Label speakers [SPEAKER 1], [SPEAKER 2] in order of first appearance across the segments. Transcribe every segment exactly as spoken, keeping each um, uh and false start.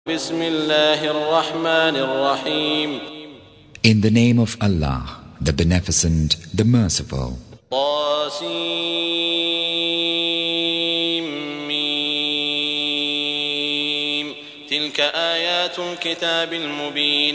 [SPEAKER 1] بسم الله الرحمن الرحيم
[SPEAKER 2] In the name of Allah, the Beneficent, the Merciful.
[SPEAKER 1] طاسيم تلك آيات الكتاب المبين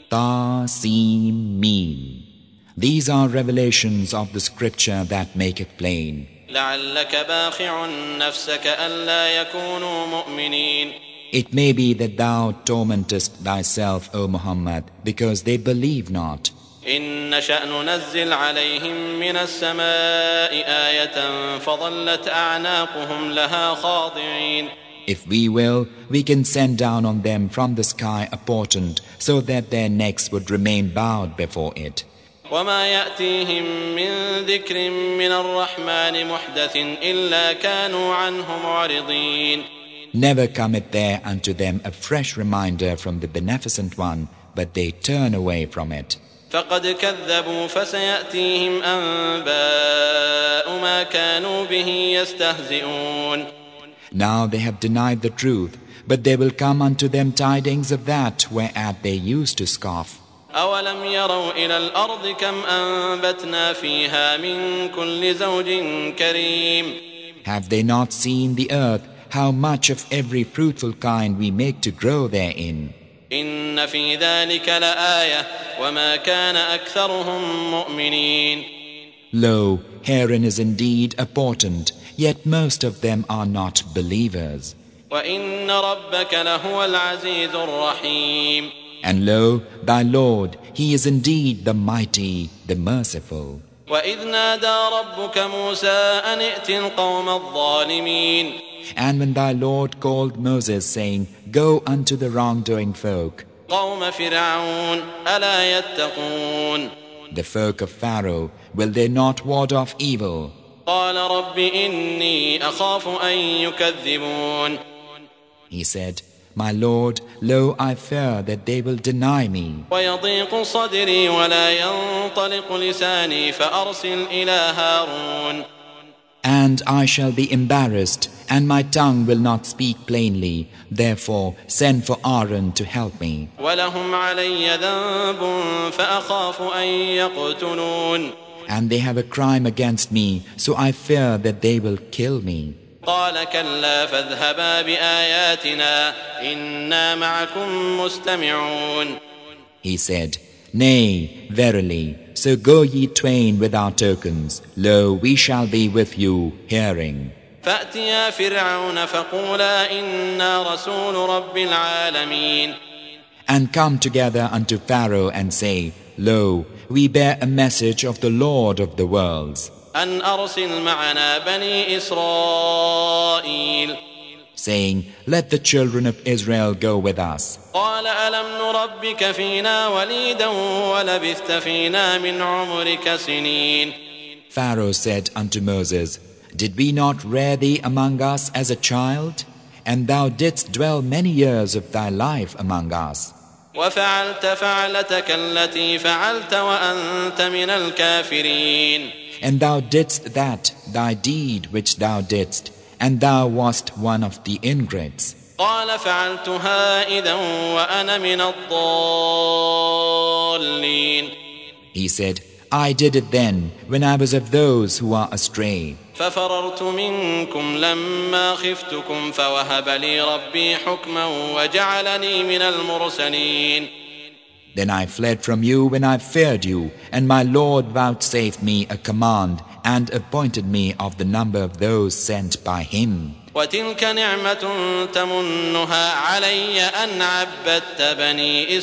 [SPEAKER 2] Ta-Sin Meen. These are revelations of the scripture that make it plain.
[SPEAKER 1] لعلك باخع نفسك ألا يكونوا مؤمنين
[SPEAKER 2] It may be that thou tormentest thyself, O Muhammad, because they believe not.
[SPEAKER 1] إن نشأ ننزل عليهم من السماء آية فظلت أعناقهم لها خاضعين
[SPEAKER 2] If we will, we can send down on them from the sky a portent, so that their necks would remain bowed before it.
[SPEAKER 1] وما يأتيهم من ذكر من الرحمن محدث إلا كانوا عنه معرضين
[SPEAKER 2] Never cometh there unto them a fresh reminder from the Beneficent One, but they turn away from it.
[SPEAKER 1] فقد كذبوا فسيأتيهم أنباء ما كانوا به يستهزئون
[SPEAKER 2] Now they have denied the truth, but there will come unto them tidings of that whereat they used to scoff.
[SPEAKER 1] أولم يروا إلى الأرض كم أنبتنا فيها من كل زوج كريم
[SPEAKER 2] Have they not seen the earth, how much of every fruitful kind we make to grow therein?
[SPEAKER 1] إن في ذلك لآية وما كان أكثرهم مؤمنين
[SPEAKER 2] Lo, herein is indeed a portent, yet most of them are not believers.
[SPEAKER 1] وإن ربك لهو العزيز الرحيم
[SPEAKER 2] And lo, thy Lord, He is indeed the mighty, the merciful.
[SPEAKER 1] وإذ نادى ربك موسى أن ائت القوم الظالمين
[SPEAKER 2] And when thy Lord called Moses, saying, Go unto the wrongdoing folk,
[SPEAKER 1] قوم فرعون ألا يتقون
[SPEAKER 2] the folk of Pharaoh, will they not ward off evil?
[SPEAKER 1] قال رب إني أخاف أن يكذبون
[SPEAKER 2] He said, My Lord, lo, I fear that they will deny me.
[SPEAKER 1] ويضيق صدري ولا ينطلق لساني فأرسل إلى هارون
[SPEAKER 2] And I shall be embarrassed, and my tongue will not speak plainly. Therefore, send for Aaron to help me.
[SPEAKER 1] ولهم علي ذنب فأخاف أن يقتلون
[SPEAKER 2] And they have a crime against me, so I fear that they will kill me.
[SPEAKER 1] قال كلا فاذهبا بآياتنا إنا معكم مستمعون
[SPEAKER 2] He said, Nay, verily, so go ye twain with our tokens. Lo, we shall be with you, hearing.
[SPEAKER 1] فأتيا فرعون فقولا إنا رسول رب العالمين
[SPEAKER 2] And come together unto Pharaoh and say, Lo, we bear a message of the Lord of the worlds,
[SPEAKER 1] أن أرسل معنا بني إسرائيل
[SPEAKER 2] saying, Let the children of Israel go with us.
[SPEAKER 1] قال ألم نربك فينا وليدا ولبثت فينا من عمرك سنين
[SPEAKER 2] Pharaoh said unto Moses, Did we not rear thee among us as a child? And thou didst dwell many years of thy life among us.
[SPEAKER 1] وفعلت فعلتك التي فعلت وأنت من الكافرين
[SPEAKER 2] And thou didst that, thy deed which thou didst, and thou wast one of the ingrates.
[SPEAKER 1] قال فعلتها إذا وأنا من الضالين
[SPEAKER 2] He said, I did it then, when I was of those who are astray.
[SPEAKER 1] ففررت منكم لما خفتكم فوهب لي ربي حكما وجعلني من المرسلين
[SPEAKER 2] Then I fled from you when I feared you, and my Lord vouchsafed me a command, and appointed me of the number of those sent by Him.
[SPEAKER 1] وتلك نعمة تمنها علي أن عبدت بني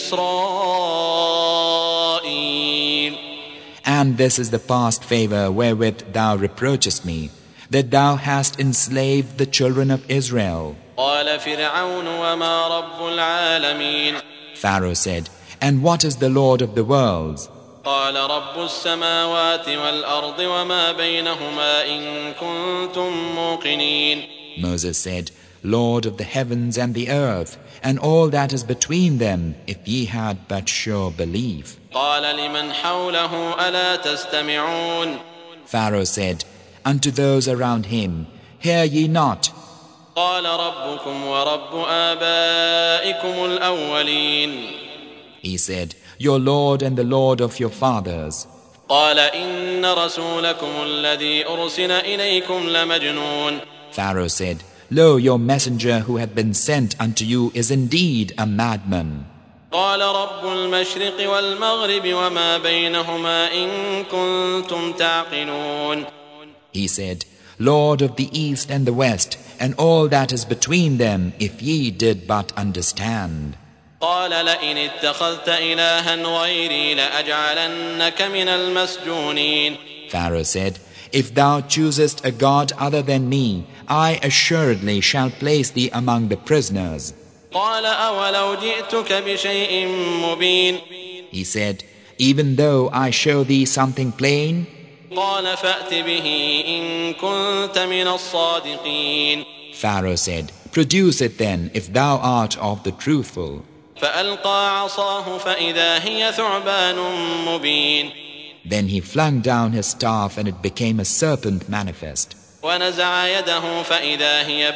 [SPEAKER 1] إسرائيل
[SPEAKER 2] And this is the past favor wherewith thou reproachest me, that thou hast enslaved the children of Israel.
[SPEAKER 1] قال فرعون وما رب العالمين
[SPEAKER 2] Pharaoh said, And what is the Lord of the worlds?
[SPEAKER 1] قال رب السماوات والأرض وما بينهما إن كنتم موقنين
[SPEAKER 2] Moses said, Lord of the heavens and the earth, and all that is between them, if ye had but sure belief.
[SPEAKER 1] قال لمن حوله ألا تستمعون
[SPEAKER 2] Pharaoh said, Unto those around him, Hear ye not?
[SPEAKER 1] قال ربكم ورب آبائكم الأولين.
[SPEAKER 2] He said, Your Lord and the Lord of your fathers.
[SPEAKER 1] قال إن رسولكم الذي أرسل إليكم لمجنون.
[SPEAKER 2] Pharaoh said, Lo, your messenger who had been sent unto you is indeed a madman.
[SPEAKER 1] قال رب المشرق والمغرب وما بينهما إن كنتم تعقلون.
[SPEAKER 2] He said, Lord of the east and the west, and all that is between them, if ye did but understand.
[SPEAKER 1] قال لئن اتخذت إلها غيري لأجعلنك من المسجونين.
[SPEAKER 2] Pharaoh said, If thou choosest a god other than me, I assuredly shall place thee among the prisoners.
[SPEAKER 1] قال أولو جئتك بشيء مبين.
[SPEAKER 2] He said, Even though I show thee something plain.
[SPEAKER 1] قال فأت به إن كنت من الصادقين.
[SPEAKER 2] Pharaoh said, Produce it then, if thou art of the truthful.
[SPEAKER 1] فألقى عصاه فإذا هي ثعبان مبين.
[SPEAKER 2] Then he flung down his staff, and it became a serpent manifest.
[SPEAKER 1] ونزع يده فإذا هي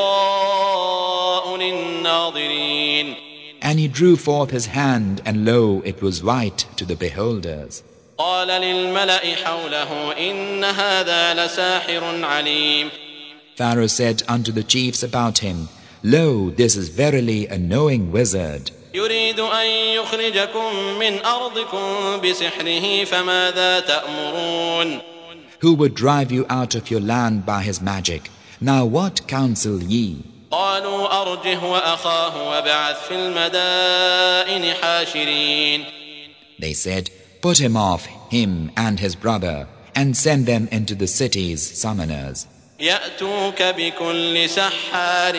[SPEAKER 1] بيضاء للناظرين.
[SPEAKER 2] And he drew forth his hand, and lo, it was white to the beholders.
[SPEAKER 1] قال للملأ حوله إن هذا لساحر عليم.
[SPEAKER 2] Pharaoh said unto the chiefs about him, Lo, this is verily a knowing wizard.
[SPEAKER 1] يريد أن يخرجكم من أرضكم بسحره فماذا تأمرون.
[SPEAKER 2] Who would drive you out of your land by his magic? Now what counsel ye?
[SPEAKER 1] قالوا أرجه وأخاه وابعث في المدائن حاشرين.
[SPEAKER 2] They said, Put him off, him and his brother, and send them into the cities summoners.
[SPEAKER 1] يأتوك بكل سحار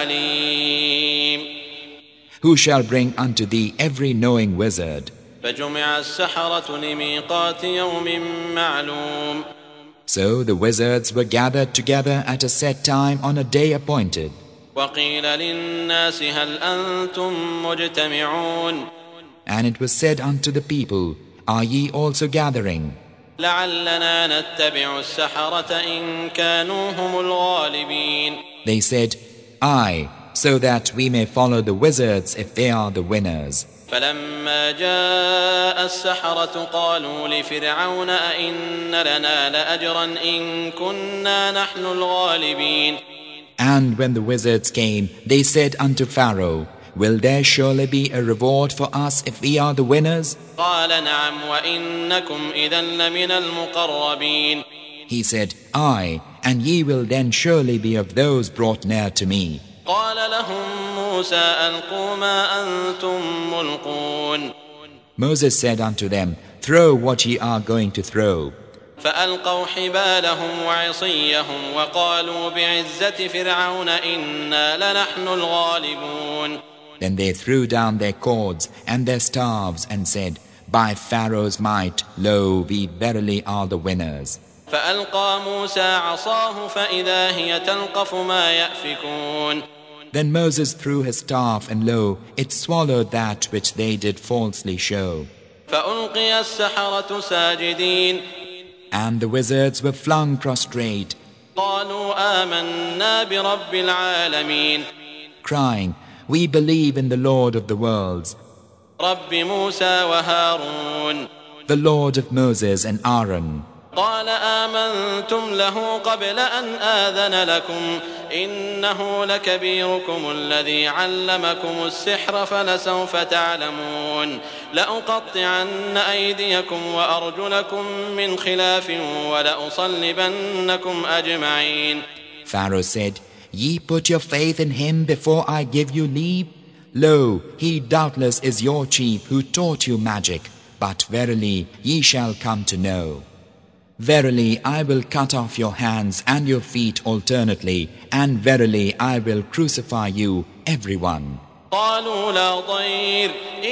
[SPEAKER 1] عليم.
[SPEAKER 2] Who shall bring unto thee every knowing wizard?
[SPEAKER 1] فجمع السحرة لميقات يوم معلوم.
[SPEAKER 2] So the wizards were gathered together at a set time on a day appointed.
[SPEAKER 1] وقيل للناس هل أنتم مجتمعون.
[SPEAKER 2] And it was said unto the people, Are ye also gathering?
[SPEAKER 1] لعلنا نتبع السحرة إن كانوا هم الغالبين.
[SPEAKER 2] They said, Aye, so that we may follow the wizards if they are the winners.
[SPEAKER 1] فلما جاء السحرة قالوا لفرعون أئن لنا لأجرا إن كنا نحن الغالبين.
[SPEAKER 2] And when the wizards came, they said unto Pharaoh, Will there surely be a reward for us if we are the winners?
[SPEAKER 1] قال نعم وإنكم إذا لمن المقربين.
[SPEAKER 2] He said, Aye, and ye will then surely be of those brought near to me.
[SPEAKER 1] قال لهم موسى ألقوا ما أنتم ملقون.
[SPEAKER 2] Moses said unto them, Throw what ye are going to throw.
[SPEAKER 1] فألقوا حبالهم وعصيهم وقالوا بعزة فرعون إنا لنحن الغالبون.
[SPEAKER 2] Then they threw down their cords and their staves and said, By Pharaoh's might, lo, we verily are the winners.
[SPEAKER 1] فألقى موسى عصاه فإذا هي تلقف ما يأفكون.
[SPEAKER 2] Then Moses threw his staff, and lo, it swallowed that which they did falsely show.
[SPEAKER 1] فألقي السحرة ساجدين.
[SPEAKER 2] And the wizards were flung prostrate,
[SPEAKER 1] قالوا آمنا برب العالمين.
[SPEAKER 2] crying, We believe in the Lord of the worlds,
[SPEAKER 1] رب موسى وهارون.
[SPEAKER 2] the Lord of Moses and Aaron.
[SPEAKER 1] قال آمنتم له قبل أن آذن لكم إنه لكبيركم الذي علمكم السحر فلسوف تعلمون لأقطعن أيديكم وأرجلكم من خلاف ولأصلبنكم أجمعين.
[SPEAKER 2] Pharaoh said, Ye put your faith in him before I give you leave? Lo, he doubtless is your chief who taught you magic, but verily ye shall come to know. Verily I will cut off your hands and your feet alternately, and verily I will crucify you, everyone.
[SPEAKER 1] قالوا لا ضير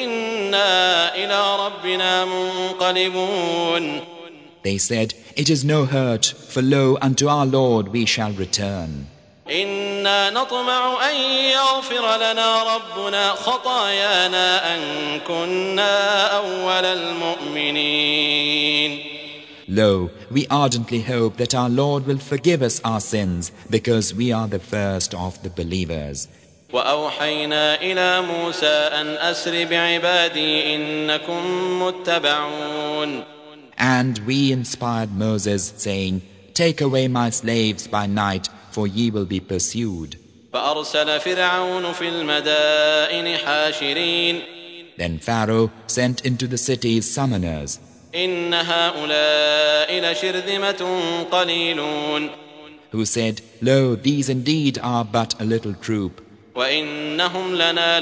[SPEAKER 1] إنا إلى ربنا منقلبون.
[SPEAKER 2] They said, It is no hurt, for lo, unto our Lord we shall return.
[SPEAKER 1] إنا نطمع أن يغفر لنا ربنا خطايانا أن كنا أول المؤمنين.
[SPEAKER 2] Lo, we ardently hope that our Lord will forgive us our sins because we are the first of the believers.
[SPEAKER 1] وأوحينا إلى موسى أن أسر بعبادي إنكم متبعون.
[SPEAKER 2] And we inspired Moses, saying, Take away my slaves by night, for ye will be pursued.
[SPEAKER 1] فأرسل فرعون في المدائن حاشرين.
[SPEAKER 2] Then Pharaoh sent into the cities summoners.
[SPEAKER 1] إن هؤلاء لشرذمة قليلون.
[SPEAKER 2] Who said, Lo, these indeed are but a little troop.
[SPEAKER 1] وإنهم لنا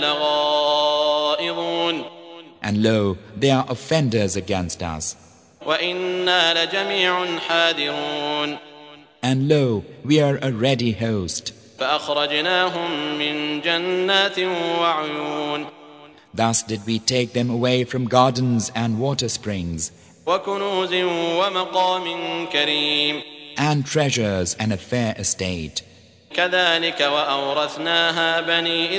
[SPEAKER 1] لغائظون.
[SPEAKER 2] And lo, they are offenders against us.
[SPEAKER 1] وإنا لجميع حاذرون.
[SPEAKER 2] And lo, we are a ready host.
[SPEAKER 1] فأخرجناهم من جنات وعيون.
[SPEAKER 2] Thus did we take them away from gardens and water springs,
[SPEAKER 1] وكنوز ومقام كريم.
[SPEAKER 2] and treasures and a fair estate.
[SPEAKER 1] كذلك وأورثناها بني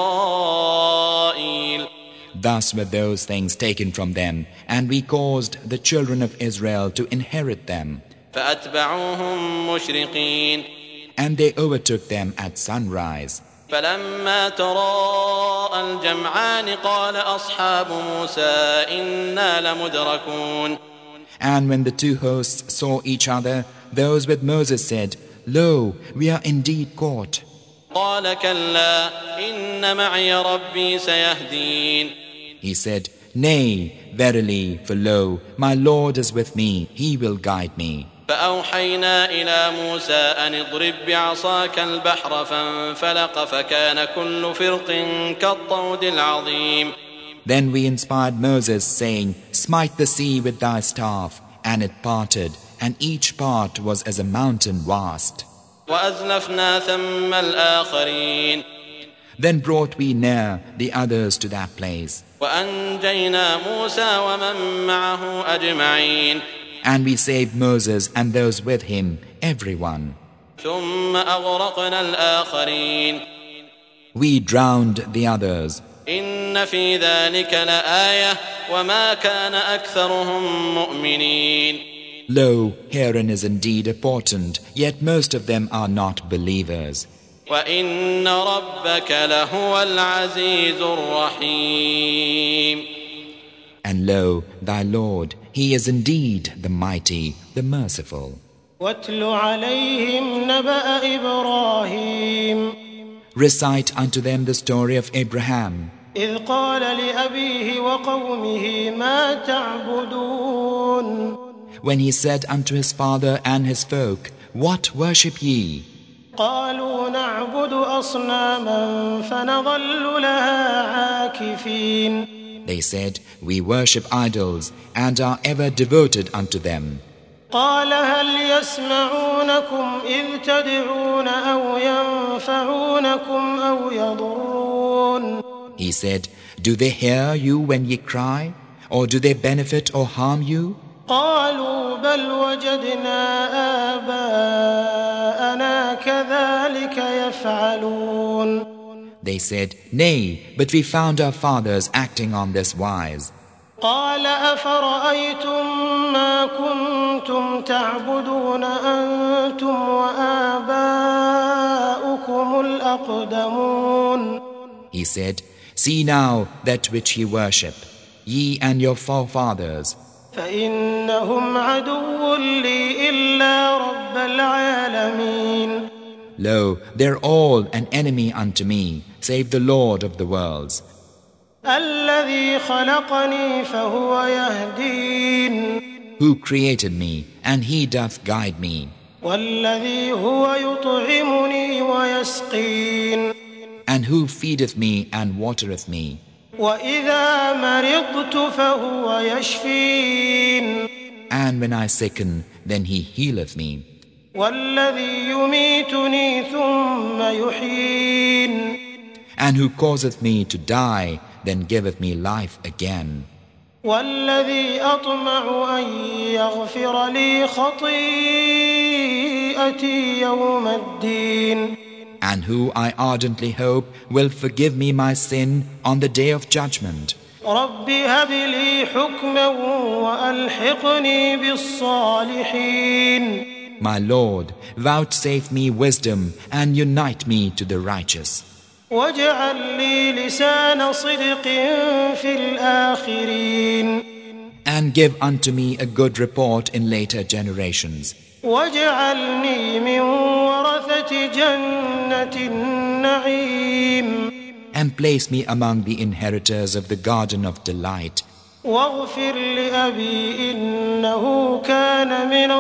[SPEAKER 1] إسرائيل.
[SPEAKER 2] Thus were those things taken from them, and we caused the children of Israel to inherit them.
[SPEAKER 1] فأتبعوهم مشرقين.
[SPEAKER 2] And they overtook them at sunrise.
[SPEAKER 1] فلما تراءى الجمعان قال أصحاب موسى إنا لمدركون.
[SPEAKER 2] And when the two hosts saw each other, those with Moses said, Lo, we are indeed caught.
[SPEAKER 1] قال كلا إن معي ربي سيهدين.
[SPEAKER 2] He said, Nay, verily, for lo, my Lord is with me, He will guide me.
[SPEAKER 1] فأوحينا إلى موسى أن اضرب بعصاك البحر فانفلق فكان كل فرق كالطود العظيم.
[SPEAKER 2] Then we inspired Moses, saying, Smite the sea with thy staff, and it parted, and each part was as a mountain vast.
[SPEAKER 1] وأزلفنا ثم الآخرين.
[SPEAKER 2] Then brought we near the others to that place.
[SPEAKER 1] وأنجينا موسى ومن معه أجمعين.
[SPEAKER 2] And we saved Moses and those with him, everyone.
[SPEAKER 1] ثم أغرقنا الآخرين.
[SPEAKER 2] We drowned the others.
[SPEAKER 1] إن في ذلك لآية وما كان أكثرهم مؤمنين.
[SPEAKER 2] Lo, herein is indeed a portent, yet most of them are not believers.
[SPEAKER 1] وإن ربك لهو العزيز الرحيم.
[SPEAKER 2] And lo, thy Lord, He is indeed the mighty, the merciful.
[SPEAKER 3] واتل عليهم نبأ إبراهيم.
[SPEAKER 2] Recite unto them the story of Abraham.
[SPEAKER 3] إذ قال لأبيه وقومه ما تعبدون.
[SPEAKER 2] When he said unto his father and his folk, What worship ye?
[SPEAKER 3] قالوا نعبد أصناما فنظل لها عاكفين.
[SPEAKER 2] They said, We worship idols and are ever devoted unto them.
[SPEAKER 3] قال هل يسمعونكم إذ تدعون أو ينفعونكم أو يضرون.
[SPEAKER 2] He said, Do they hear you when ye cry? Or do they benefit or harm you?
[SPEAKER 3] قالوا بل وجدنا آباءنا كذلك يفعلون.
[SPEAKER 2] They said, Nay, but we found our fathers acting on this wise.
[SPEAKER 3] قال أفرأيتم ما كنتم تعبدون أنتم وآباؤكم الأقدمون.
[SPEAKER 2] He said, See now that which ye worship, ye and your forefathers.
[SPEAKER 3] فإنهم عدو لي إلا رب العالمين.
[SPEAKER 2] Lo, they're all an enemy unto me, save the Lord of the worlds.
[SPEAKER 3] الذي خلقني فهو يهدين.
[SPEAKER 2] Who created me, and He doth guide me.
[SPEAKER 3] والذي هو يطعمني ويسقين.
[SPEAKER 2] And who feedeth me and watereth me.
[SPEAKER 3] وإذا مرضت فهو يشفين.
[SPEAKER 2] And when I sicken, then He healeth me.
[SPEAKER 3] والذي يميتني ثم يحيين.
[SPEAKER 2] And who causeth me to die, then giveth me life again.
[SPEAKER 3] والذي أطمع أن يغفر لي خطيئتي يوم الدين.
[SPEAKER 2] And who I ardently hope will forgive me my sin on the day of judgment.
[SPEAKER 3] رب هب لي حكما وألحقني بالصالحين.
[SPEAKER 2] My Lord, vouchsafe me wisdom and unite me to the righteous.
[SPEAKER 3] واجعل لي لسان صدق في الآخرين.
[SPEAKER 2] And give unto me a good report in later generations.
[SPEAKER 3] واجعلني من ورثة جنة النعيم.
[SPEAKER 2] And place me among the inheritors of the garden of delight.
[SPEAKER 3] واغفر لأبي إنه كان من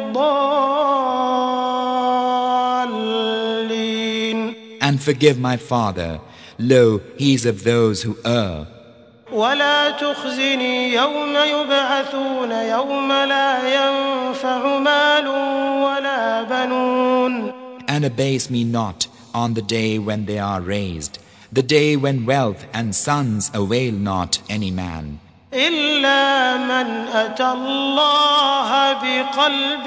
[SPEAKER 3] الضالين.
[SPEAKER 2] And forgive my father, lo, he is of those who err.
[SPEAKER 3] ولا تخزني يوم يبعثون يوم لا ينفع مال ولا بنون.
[SPEAKER 2] And abase me not on the day when they are raised, the day when wealth and sons avail not any man.
[SPEAKER 3] إلا من أتى الله بقلب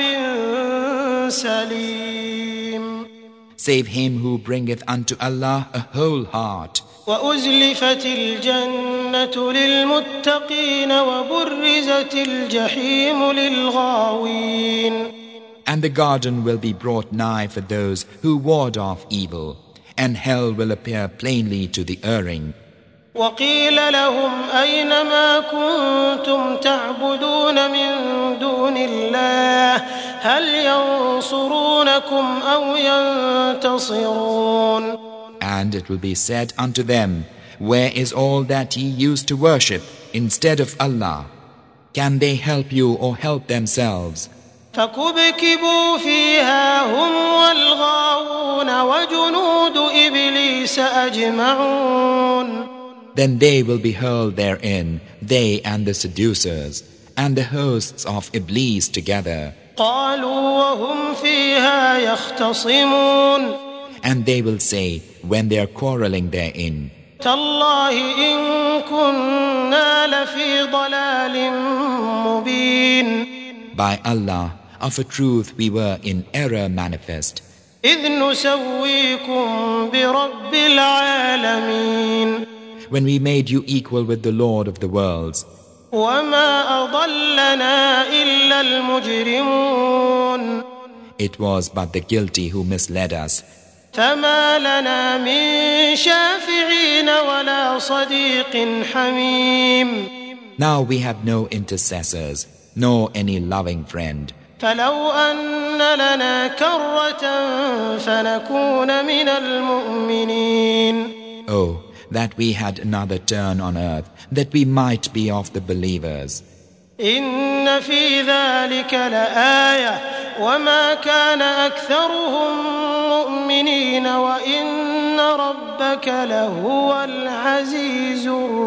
[SPEAKER 3] سليم.
[SPEAKER 2] Save him who bringeth unto Allah a whole heart.
[SPEAKER 3] وأزلفت الجنة للمتقين وبرزت الجحيم للغاوين.
[SPEAKER 2] And the garden will be brought nigh for those who ward off evil, and hell will appear plainly to the erring.
[SPEAKER 3] وقيل لهم أين ما كنتم تعبدون من دون الله هل ينصرونكم أو ينتصرون.
[SPEAKER 2] And it will be said unto them, where is all that ye used to worship instead of Allah? Can they help you or help themselves?
[SPEAKER 3] فكبكبوا فيها هم والغاوون وجنود إبليس أجمعون.
[SPEAKER 2] Then they will be hurled therein, they and the seducers, and the hosts of Iblis together.
[SPEAKER 3] قالوا وهم فيها يختصمون.
[SPEAKER 2] And they will say, when they are quarreling therein,
[SPEAKER 3] تالله إن كنا لفي ضلال مبين.
[SPEAKER 2] By Allah, of a truth we were in error manifest.
[SPEAKER 3] إذ نسويكم برب العالمين.
[SPEAKER 2] When we made you equal with the Lord of the worlds.
[SPEAKER 3] وما أضلنا إلا المجرمون.
[SPEAKER 2] It was but the guilty who misled us.
[SPEAKER 3] فما لنا من شافعين ولا صديق حميم.
[SPEAKER 2] Now we have no intercessors, nor any loving friend.
[SPEAKER 3] فلو أن لنا كرة فنكون من المؤمنين.
[SPEAKER 2] Oh, that we had another turn on earth, that we might be of the believers.
[SPEAKER 3] إن في ذلك لآية وما كان أكثرهم مؤمنين وإن ربك لهو العزيز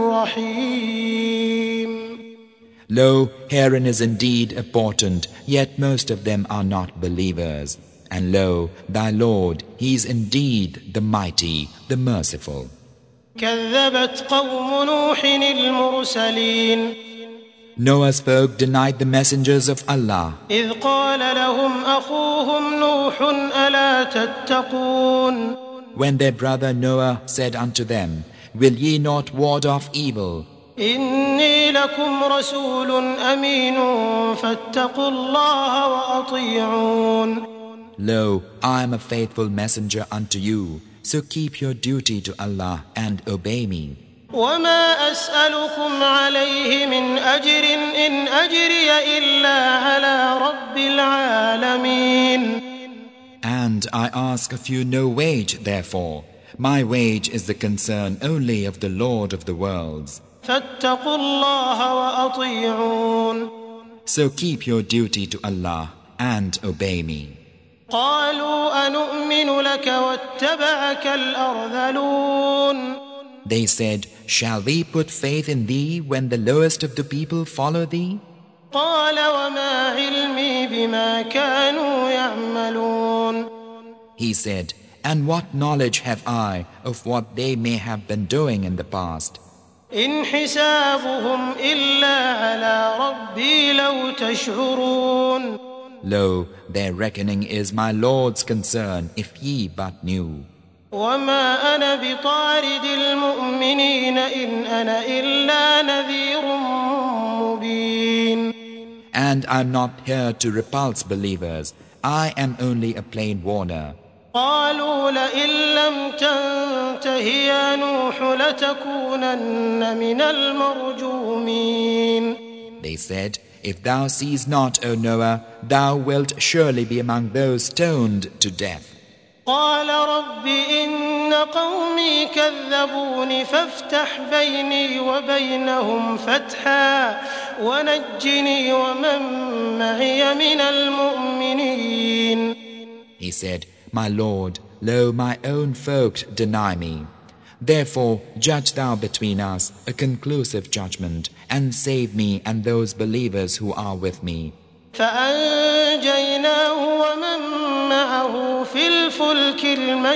[SPEAKER 3] الرحيم.
[SPEAKER 2] Lo, herein is indeed a portent, yet most of them are not believers. And lo, thy Lord, he is indeed the mighty, the merciful.
[SPEAKER 3] كذبت قوم نوح المرسلين.
[SPEAKER 2] Noah's folk denied the messengers of Allah.
[SPEAKER 3] إذ قال لهم أخوهم نوح ألا تتقون.
[SPEAKER 2] When their brother Noah said unto them, will ye not ward off evil?
[SPEAKER 3] إني لكم رسول أمين فاتقوا الله وأطيعون.
[SPEAKER 2] Lo, I am a faithful messenger unto you, so keep your duty to Allah and obey me.
[SPEAKER 3] وما أسألكم عليه من أجر إن أجري إلا على رب العالمين.
[SPEAKER 2] And I ask of you no wage, therefore. My wage is the concern only of the Lord of the worlds.
[SPEAKER 3] فاتقوا الله وأطيعون.
[SPEAKER 2] So keep your duty to Allah and obey me.
[SPEAKER 3] قالوا أنؤمن لك واتبعك الأرذلون.
[SPEAKER 2] They said, shall we put faith in thee when the lowest of the people follow thee?
[SPEAKER 3] قال وما علمي بما كانوا يعملون.
[SPEAKER 2] He said, and what knowledge have I of what they may have been doing in the past?
[SPEAKER 3] إن حسابهم إلا على ربي لو تشعرون.
[SPEAKER 2] Lo, their reckoning is my Lord's concern, if ye but knew.
[SPEAKER 3] وما أنا بطارد المؤمنين إن أنا إلا نذير مبين.
[SPEAKER 2] And I'm not here to repulse believers. I am only a plain warner.
[SPEAKER 3] قالوا لئن لم تنته يا نوح لتكونن من المرجومين.
[SPEAKER 2] They said, if thou cease not, O Noah, thou wilt surely be among those stoned to death.
[SPEAKER 3] قال رب إن قومي كذبون فافتح بيني وبينهم فتحا ونجني ومن معي من المؤمنين.
[SPEAKER 2] He said, My Lord, lo, my own folk deny me. Therefore judge thou between us a conclusive judgment, and save me and those believers who are with me.
[SPEAKER 3] فأنجيناه ومن معه في الفلك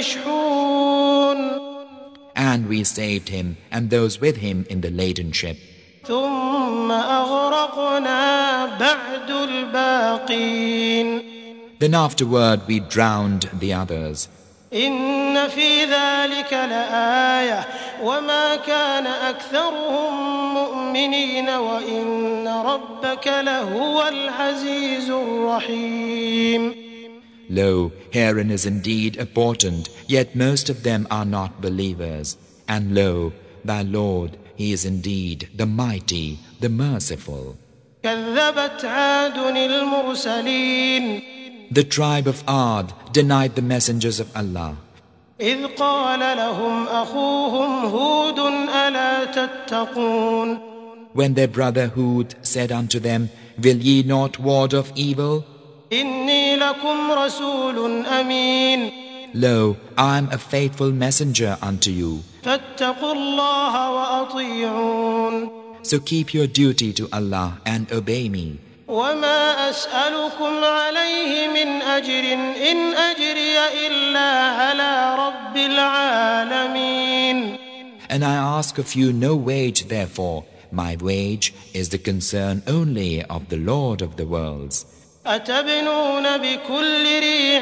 [SPEAKER 3] المشحون.
[SPEAKER 2] And we saved him and those with him in the laden ship.
[SPEAKER 3] ثم أغرقنا بعد الباقين.
[SPEAKER 2] Then afterward we drowned the others.
[SPEAKER 3] إن في ذلك لآية وما كان أكثرهم مؤمنين وإن ربك لهو العزيز الرحيم.
[SPEAKER 2] Lo, herein is indeed a portent, yet most of them are not believers. And lo, thy Lord, he is indeed the mighty, the merciful.
[SPEAKER 3] كذبت عاد المرسلين.
[SPEAKER 2] The tribe of Ad denied the messengers of Allah.
[SPEAKER 3] إذ قال لهم أخوهم هود ألا تتقون.
[SPEAKER 2] When their brother Hud said unto them, Will ye not ward off evil?
[SPEAKER 3] إني لكم رسول أمين.
[SPEAKER 2] Lo, I am a faithful messenger unto you.
[SPEAKER 3] فاتقوا الله وأطيعون.
[SPEAKER 2] So keep your duty to Allah and obey me.
[SPEAKER 3] وما أسألكم عليه من أجر إن أجري إلا على رب العالمين.
[SPEAKER 2] And I ask of you no wage therefore. My wage is the concern only of the Lord of the worlds.
[SPEAKER 3] أتبنون بكل ريع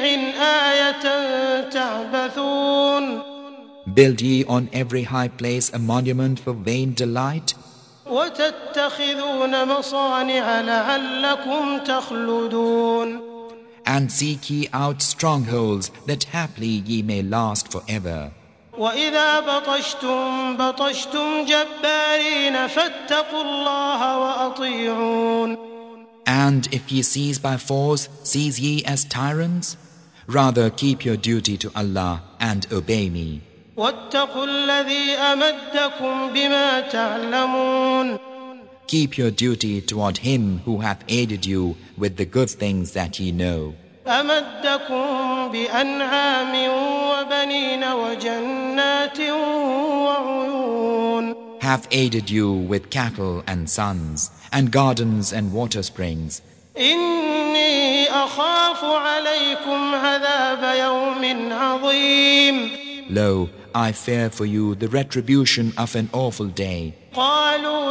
[SPEAKER 3] آية تعبثون.
[SPEAKER 2] Build ye on every high place a monument for vain delight?
[SPEAKER 3] وتتخذون مصانع لعلكم تخلدون.
[SPEAKER 2] And seek ye out strongholds that haply ye may last forever.
[SPEAKER 3] وإذا بطشتم بطشتم جبارين فاتقوا الله وأطيعون.
[SPEAKER 2] And if ye seize by force, seize ye as tyrants? Rather keep your duty to Allah and obey me.
[SPEAKER 3] واتقوا الذي أمدكم بما تعلمون.
[SPEAKER 2] Keep your duty toward him who hath aided you with the good things that ye know.
[SPEAKER 3] أمدكم بأنعام وبنين وجنات وعيون.
[SPEAKER 2] Hath aided you with cattle and sons, and gardens and water springs.
[SPEAKER 3] إني أخاف عليكم عذاب يوم عظيم.
[SPEAKER 2] Lo, I fear for you the retribution of an awful day.
[SPEAKER 3] قالوا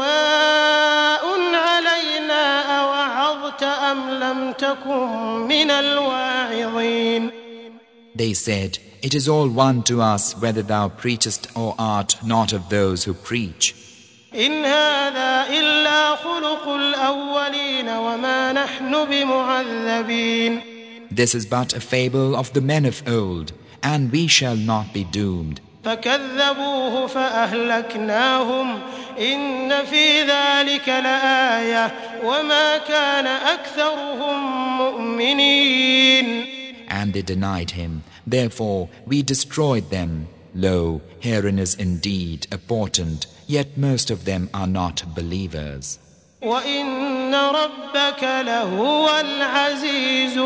[SPEAKER 3] سواء علينا أوعظت أم لم تكن من الواعظين.
[SPEAKER 2] They said, It is all one to us whether thou preachest or art not of those who preach.
[SPEAKER 3] إن هذا إلا خلق الأولين وما نحن بمعذبين.
[SPEAKER 2] This is but a fable of the men of old, and we shall not be doomed.
[SPEAKER 3] فكذبوه فأهلكناهم إن في ذلك لآية وما كان أكثرهم مؤمنين.
[SPEAKER 2] And they denied him. Therefore we destroyed them. Lo, herein is indeed a portent, yet most of them are not believers.
[SPEAKER 3] وإن ربك لهو العزيز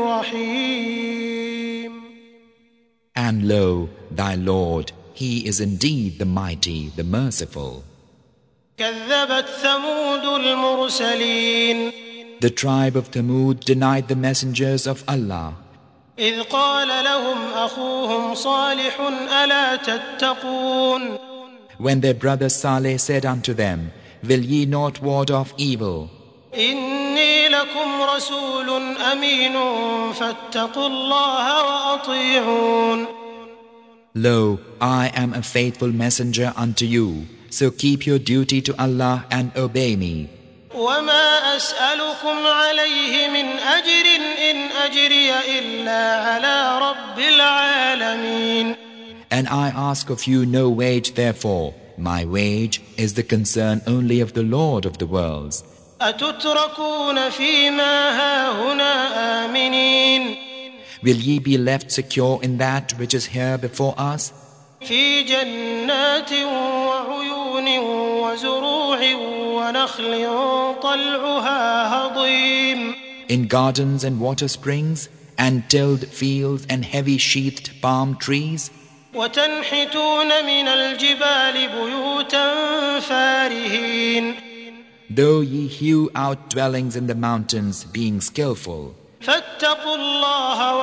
[SPEAKER 3] الرحيم.
[SPEAKER 2] And lo, thy Lord, he is indeed the mighty, the merciful.
[SPEAKER 3] كذبت ثمود المرسلين.
[SPEAKER 2] The tribe of Thamud denied the messengers of Allah.
[SPEAKER 3] إذ قال لهم أخوهم صالح ألا تتقون.
[SPEAKER 2] When their brother Saleh said unto them, Will ye not ward off evil?
[SPEAKER 3] إني لكم رسول أمين فاتقوا الله وأطيعون.
[SPEAKER 2] Lo, I am a faithful messenger unto you, so keep your duty to Allah and obey me.
[SPEAKER 3] وما أسألكم عليه من أجر إن أجري إلا على رب العالمين.
[SPEAKER 2] And I ask of you no wage therefore. My wage is the concern only of the Lord of the worlds.
[SPEAKER 3] أتتركون فيما هاهنا آمنين.
[SPEAKER 2] Will ye be left secure in that which is here before us?
[SPEAKER 3] في جنات وعيون وزروع ونخل طلعها هضيم.
[SPEAKER 2] In gardens and water springs, and tilled fields and heavy sheathed palm trees.
[SPEAKER 3] وتنحتون من الجبال بيوتا فارهين.
[SPEAKER 2] Though ye hew out dwellings in the mountains, being skillful.
[SPEAKER 3] فاتقوا الله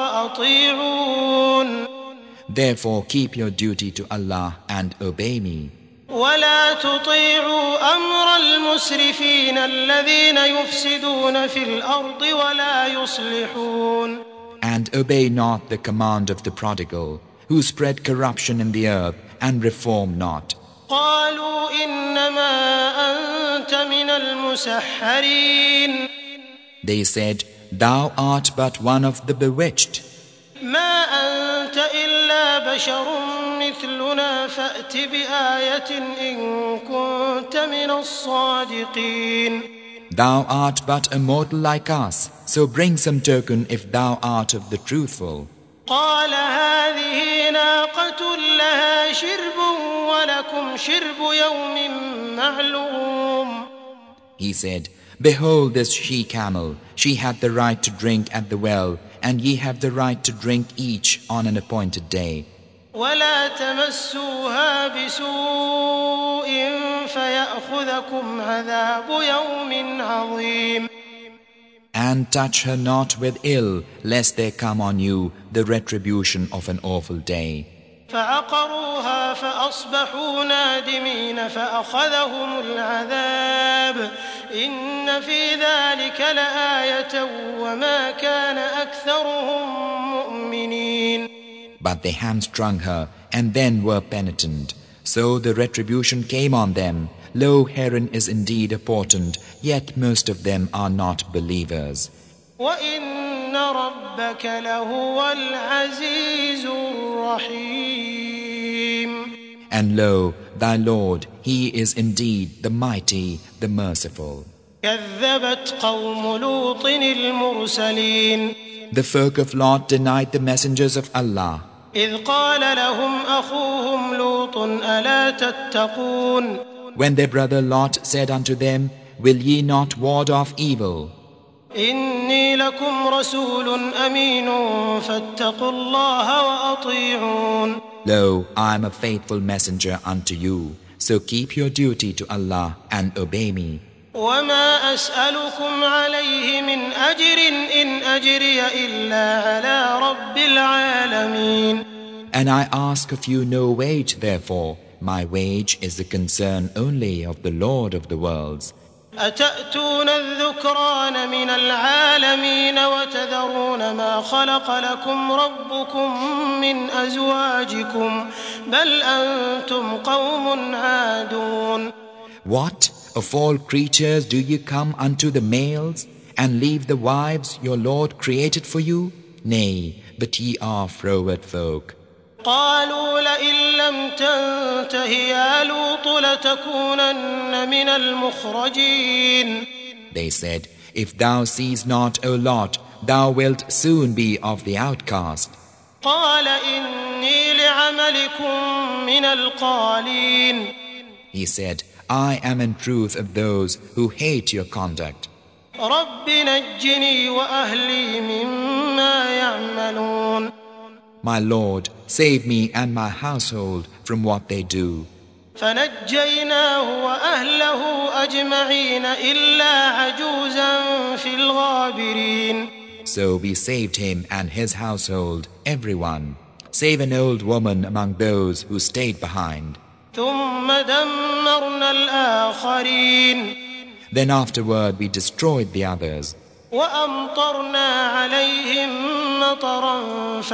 [SPEAKER 3] وأطيعون.
[SPEAKER 2] Therefore keep your duty to Allah and obey me.
[SPEAKER 3] ولا تطيعوا أمر المسرفين الذين يفسدون في الأرض ولا يصلحون.
[SPEAKER 2] And obey not the command of the prodigal, who spread corruption in the earth and reform not.
[SPEAKER 3] قالوا إنما أنت من المسحرين.
[SPEAKER 2] They said, Thou art but one of the bewitched.
[SPEAKER 3] ما أنت إلا بشر مثلنا فأت بآية إن كنت من الصادقين.
[SPEAKER 2] Thou art but a mortal like us, so bring some token if thou art of the truthful.
[SPEAKER 3] قال هذه ناقة لها شرب ولكم شرب يوم معلوم.
[SPEAKER 2] He said, Behold this she-camel, she had the right to drink at the well, and ye have the right to drink each on an appointed day.
[SPEAKER 3] ولا تمسوها بسوء فيأخذكم عذاب يوم عظيم.
[SPEAKER 2] And touch her not with ill, lest there come on you the retribution of an awful day.
[SPEAKER 3] فعقروها فأصبحوا نادمين فأخذهم العذاب إن في ذلك لآية وما كان أكثرهم مؤمنين.
[SPEAKER 2] But they hamstrung her and then were penitent. So the retribution came on them. Lo, herein is indeed a portent, yet most of them are not believers.
[SPEAKER 3] وَإِنَّ رَبَّكَ لَهُوَ الْعَزِيزُ الرَّحِيمُ.
[SPEAKER 2] And lo, thy Lord, He is indeed the mighty, the merciful.
[SPEAKER 3] كَذَّبَتْ قَوْمُ لُوطٍ الْمُرْسَلِينَ.
[SPEAKER 2] The folk of Lot denied the messengers of Allah.
[SPEAKER 3] إِذْ قَالَ لَهُمْ أَخُوهُمْ لُوطٌ أَلَا تَتَّقُونَ.
[SPEAKER 2] When their brother Lot said unto them, Will ye not ward off evil?
[SPEAKER 3] إِنِّي لَكُمْ رَسُولٌ أَمِينٌ فَاتَّقُوا اللَّهَ وَأَطِيعُونَ.
[SPEAKER 2] Lo, I am a faithful messenger unto you, so keep your duty to Allah and obey me.
[SPEAKER 3] وَمَا أَسْأَلُكُمْ عَلَيْهِ مِنْ أَجْرٍ إِنْ أَجْرِيَ إِلَّا عَلَى رَبِّ الْعَالَمِينَ.
[SPEAKER 2] And I ask of you no wage therefore. My wage is the concern only of the Lord of the worlds.
[SPEAKER 3] أتأتون الذكران من العالمين وتذرون ما خلق لكم ربكم من أزواجكم بل أنتم قوم عادون.
[SPEAKER 2] What? Of all creatures do you come unto the males and leave the wives your Lord created for you? Nay, but ye are froward folk.
[SPEAKER 3] قالوا لئن لم تنته يا لوط لتكونن من المخرجين.
[SPEAKER 2] They said, If thou cease not, O Lot, thou wilt soon be of the outcast.
[SPEAKER 3] قال إني لعملكم من القالين.
[SPEAKER 2] He said, I am in truth of those who hate your conduct.
[SPEAKER 3] رب نجني وأهلي مما يعملون.
[SPEAKER 2] My Lord, save me and my household from what they do.
[SPEAKER 3] فنجيناه وأهله أجمعين إلا عجوزا في الغابرين.
[SPEAKER 2] So we saved him and his household, everyone, save an old woman among those who stayed behind.
[SPEAKER 3] ثم دمرنا الآخرين.
[SPEAKER 2] Then afterward we destroyed the others.
[SPEAKER 3] وأمطرنا عليهم مطرا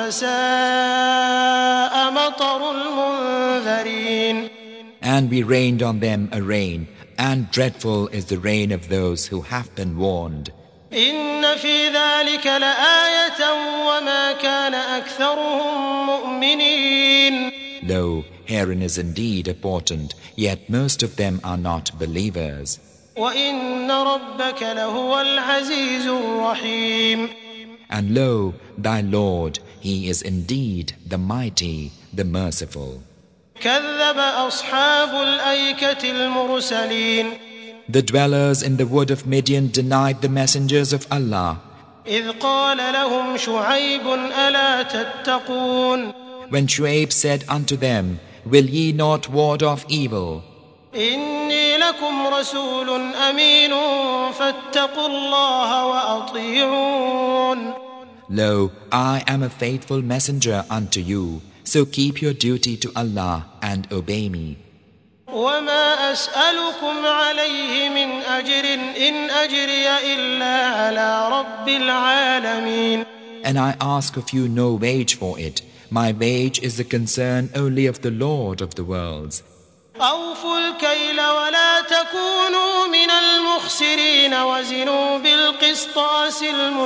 [SPEAKER 3] فساء مطر المنذرين.
[SPEAKER 2] And we rained on them a rain, and dreadful is the rain of those who have been warned.
[SPEAKER 3] إن في ذلك لآية وما كان أكثرهم مؤمنين.
[SPEAKER 2] Lo, herein is indeed a portent, yet most of them are not believers.
[SPEAKER 3] وإن ربك لهو العزيز الرحيم.
[SPEAKER 2] And lo, thy Lord, He is indeed the mighty, the merciful.
[SPEAKER 3] كذب أصحاب الأيكة المرسلين.
[SPEAKER 2] The dwellers in the wood of Midian denied the messengers of Allah.
[SPEAKER 3] إذ قال لهم شعيب ألا تتقون.
[SPEAKER 2] When Shu'aib said unto them, Will ye not ward off evil?
[SPEAKER 3] إني لكم رسول أمين فاتقوا الله وأطيعون.
[SPEAKER 2] Lo, I am a faithful messenger unto you, so keep your duty to Allah and obey me.
[SPEAKER 3] وما أسألكم عليه من أجر إن أجري إلا على رب العالمين.
[SPEAKER 2] And I ask of you no wage for it. My wage is the concern only of the Lord of the worlds.
[SPEAKER 3] أوفوا الكيل ولا تكونوا من المخسرين وزنوا بالقسطاس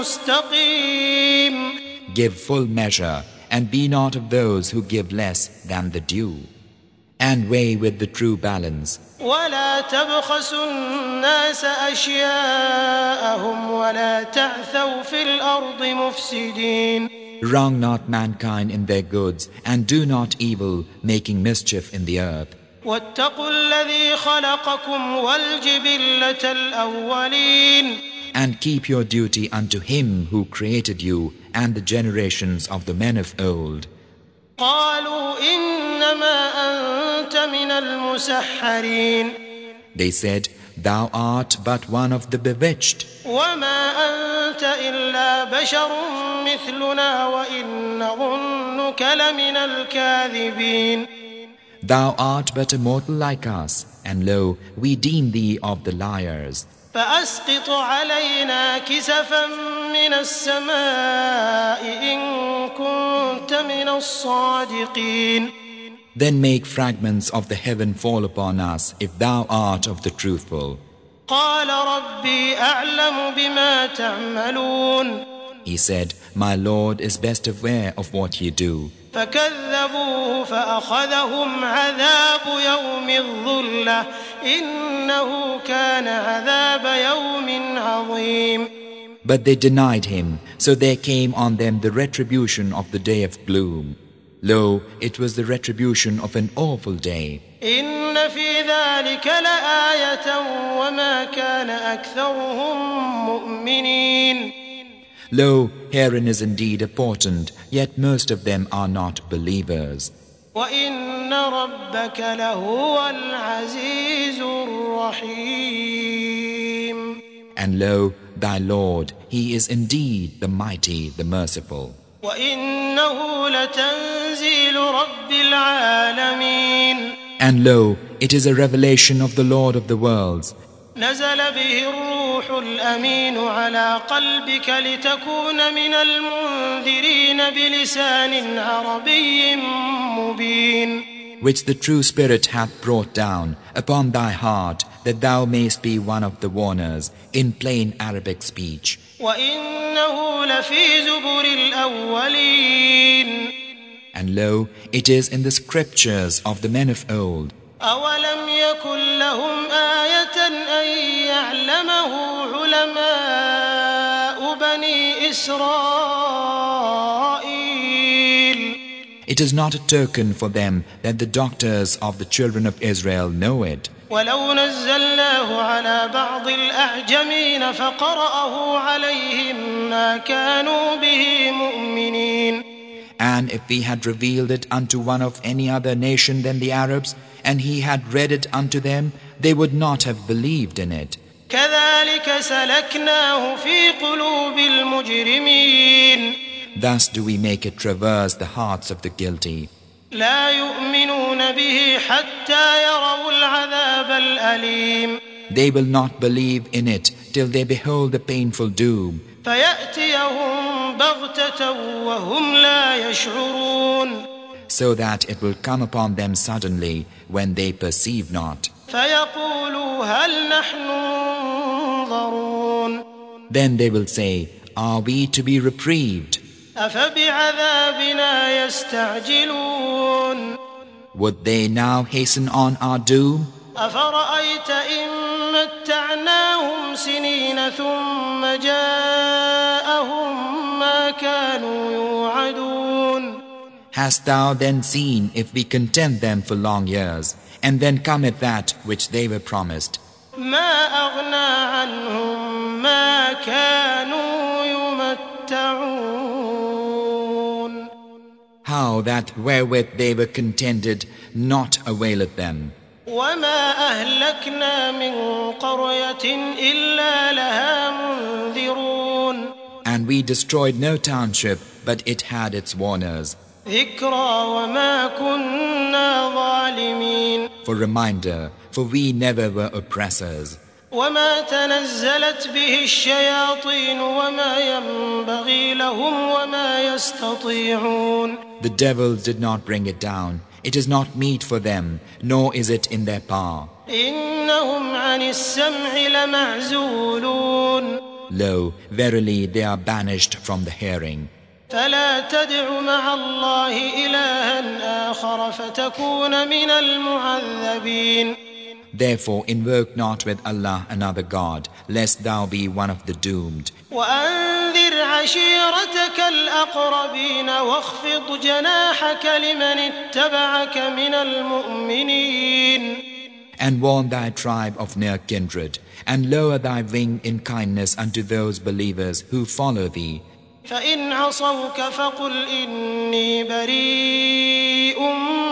[SPEAKER 3] المستقيم.
[SPEAKER 2] Give full measure, and be not of those who give less than the due. And weigh with the true balance.
[SPEAKER 3] ولا تبخسوا الناس أشياءهم ولا تعثوا في الأرض مفسدين.
[SPEAKER 2] Wrong not mankind in their goods, and do not evil, making mischief in the earth.
[SPEAKER 3] واتقوا الذي خلقكم والجبلة الأولين.
[SPEAKER 2] And keep your duty unto Him who created you and the generations of the men of old.
[SPEAKER 3] قالوا إنما أنت من المسحرين.
[SPEAKER 2] They said, Thou art but one of the bewitched.
[SPEAKER 3] وما أنت إلا بشر مثلنا وإن نظنك لمن الكاذبين.
[SPEAKER 2] Thou art but a mortal like us, and lo, we deem thee of the liars.
[SPEAKER 3] فأسقط علينا كسفا من السماء إن كنت من الصادقين.
[SPEAKER 2] Then make fragments of the heaven fall upon us, if thou art of the truthful.
[SPEAKER 3] قال ربي أعلم بما تعملون.
[SPEAKER 2] He said, My Lord is best aware of what ye do.
[SPEAKER 3] فكذبوه فأخذهم عذاب يوم الظلة إنه كان عذاب يوم عظيم.
[SPEAKER 2] But they denied him, so there came on them the retribution of the day of gloom. Lo, it was the retribution of an awful day.
[SPEAKER 3] إن في ذلك لآية وما كان أكثرهم مؤمنين.
[SPEAKER 2] Lo, herein is indeed a portent, yet most of them are not believers.
[SPEAKER 3] وإن ربك لهو العزيز الرحيم.
[SPEAKER 2] And lo, thy Lord, He is indeed the mighty, the merciful.
[SPEAKER 3] وإنه لتنزيل رب العالمين.
[SPEAKER 2] And lo, it is a revelation of the Lord of the worlds.
[SPEAKER 3] نزل به الروح الأمين على قلبك لتكون من المنذرين بلسان عربي مبين.
[SPEAKER 2] Which the true Spirit hath brought down upon thy heart, that thou mayst be one of the warners in plain Arabic speech.
[SPEAKER 3] وإنه لفي زبر الأولين.
[SPEAKER 2] And lo, it is in the scriptures of the men of old.
[SPEAKER 3] أولم يكن لهم آية أن يعلمه علماء بني إسرائيل.
[SPEAKER 2] It is not a token for them that the doctors of the children of Israel know it.
[SPEAKER 3] ولو نزلناه على بعض الأعجمين فقرأه عليهم ما كانوا به مؤمنين.
[SPEAKER 2] And if we had revealed it unto one of any other nation than the Arabs, and he had read it unto them, they would not have believed in it.
[SPEAKER 3] كذلك سلكناه في قلوب المجرمين.
[SPEAKER 2] Thus do we make it traverse the hearts of the guilty.
[SPEAKER 3] لا يؤمنون به حتى يروا العذاب الأليم.
[SPEAKER 2] They will not believe in it till they behold the painful doom,
[SPEAKER 3] فيأتيهم بغتة وهم لا يشعرون
[SPEAKER 2] so that it will come upon them suddenly when they perceive not.
[SPEAKER 3] فيقولوا هل نحن منظرون
[SPEAKER 2] Then they will say, are we to be reprieved?
[SPEAKER 3] أفبعذابنا يستعجلون
[SPEAKER 2] Would they now hasten on our doom?
[SPEAKER 3] أفرأيت إن متعناهم سنين ثم جاءهم ما كانوا يوعدون
[SPEAKER 2] Hast thou then seen if we content them for long years, and then cometh that which they were promised?
[SPEAKER 3] ما أغنى عنهم ما كانوا يمتعون
[SPEAKER 2] How that wherewith they were contented not availeth them.
[SPEAKER 3] وما أهلكنا من قرية إلا لها منذرون
[SPEAKER 2] And we destroyed no township, but it had its warners.
[SPEAKER 3] ذكرى وما كنا ظالمين
[SPEAKER 2] For reminder, for we never were oppressors.
[SPEAKER 3] وما تنزلت به الشياطين وما ينبغي لهم وما يستطيعون
[SPEAKER 2] The devils did not bring it down. It is not meet for them, nor is it in their power.
[SPEAKER 3] إنهم عن السمع لمعزولون
[SPEAKER 2] Lo, verily they are banished from the hearing.
[SPEAKER 3] فلا تدع مع الله إلها آخر فتكون من المعذبين
[SPEAKER 2] Therefore invoke not with Allah another God, lest thou be one of the doomed.
[SPEAKER 3] وأنذر عشيرتك الأقربين واخفض جناحك لمن اتبعك من المؤمنين
[SPEAKER 2] And warn thy tribe of near kindred, and lower thy wing in kindness unto those believers who follow thee.
[SPEAKER 3] فإن عصوك فقل إني بريء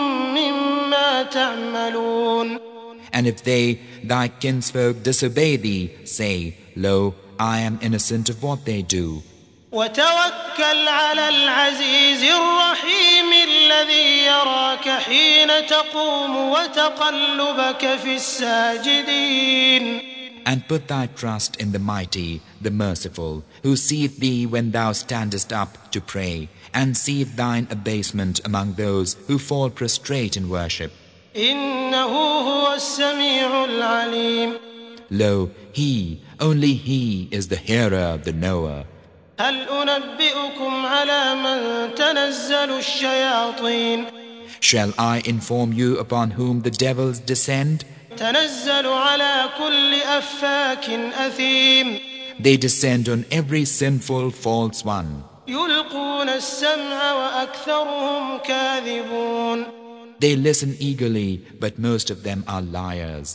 [SPEAKER 3] مما تعملون
[SPEAKER 2] And if they, thy kinsfolk, disobey thee, say, Lo, I am innocent of what they do.
[SPEAKER 3] وتوكل على العزيز الرحيم الذي يراك حين تقوم وتقلبك في الساجدين
[SPEAKER 2] And put thy trust in the mighty, the merciful, who seeth thee when thou standest up to pray, and seeth thine abasement among those who fall prostrate in worship.
[SPEAKER 3] إنه هو السميع العليم
[SPEAKER 2] Lo, he, only he is the hearer, the knower.
[SPEAKER 3] هل أنبئكم على من تنزل الشياطين
[SPEAKER 2] Shall I inform you upon whom the devils descend?
[SPEAKER 3] تنزل على كل أفاك أثيم
[SPEAKER 2] They descend on every sinful, false one.
[SPEAKER 3] يلقون السمع وأكثرهم كاذبون
[SPEAKER 2] They listen eagerly, but most of them are liars.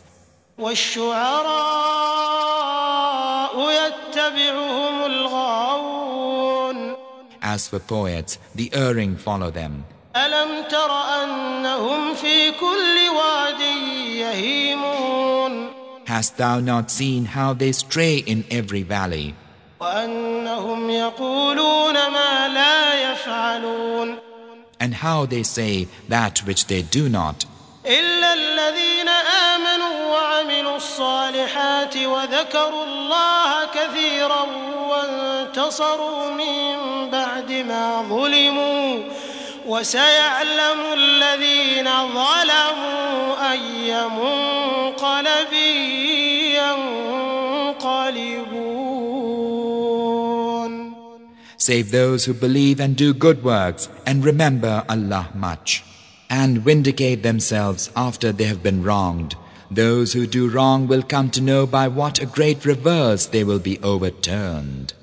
[SPEAKER 3] والشعراء يتبعهم الغاوون
[SPEAKER 2] As for poets, the erring follow them.
[SPEAKER 3] ألم تر أنهم في كل واد يهيمون
[SPEAKER 2] Hast thou not seen how they stray in every valley?
[SPEAKER 3] وأنهم يقولون ما لا يفعلون
[SPEAKER 2] And how they say that which they do not.
[SPEAKER 3] إلا الذين آمنوا وعملوا الصالحات وذكروا الله كثيرا وانتصروا من بعد ما ظلموا وسيعلم الذين ظلموا أي منقلب ينقلبون
[SPEAKER 2] Save those who believe and do good works and remember Allah much, and vindicate themselves after they have been wronged. Those who do wrong will come to know by what a great reverse they will be overturned.